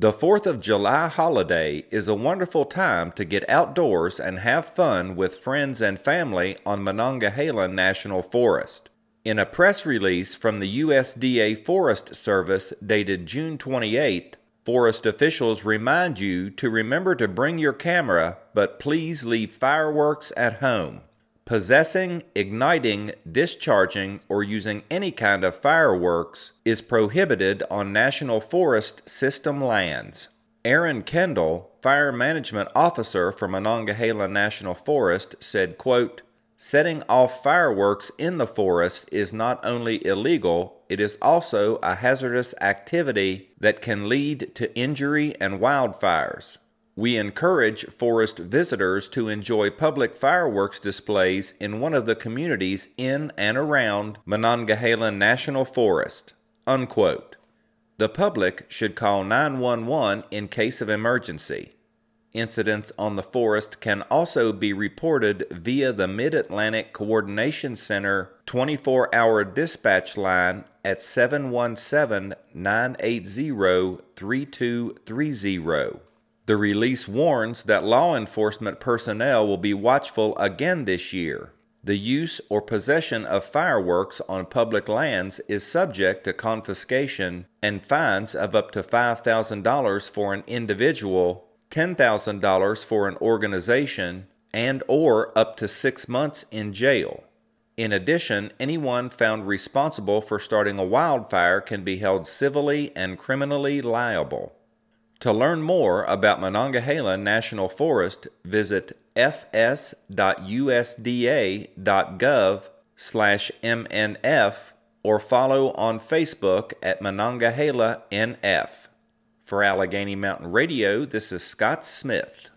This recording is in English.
The 4th of July holiday is a wonderful time to get outdoors and have fun with friends and family on Monongahela National Forest. In a press release from the USDA Forest Service dated June 28th, forest officials remind you to remember to bring your camera, but please leave fireworks at home. Possessing, igniting, discharging, or using any kind of fireworks is prohibited on National Forest System lands. Aaron Kendall, Fire Management Officer for Monongahela National Forest, said, quote, "Setting off fireworks in the forest is not only illegal, it is also a hazardous activity that can lead to injury and wildfires. We encourage forest visitors to enjoy public fireworks displays in one of the communities in and around Monongahela National Forest." Unquote. The public should call 911 in case of emergency. Incidents on the forest can also be reported via the Mid-Atlantic Coordination Center 24-hour dispatch line at 717-980-3230. The release warns that law enforcement personnel will be watchful again this year. The use or possession of fireworks on public lands is subject to confiscation and fines of up to $5,000 for an individual, $10,000 for an organization, and or up to 6 months in jail. In addition, anyone found responsible for starting a wildfire can be held civilly and criminally liable. To learn more about Monongahela National Forest, visit fs.usda.gov/MNF or follow on Facebook at Monongahela NF. For Allegheny Mountain Radio, this is Scott Smith.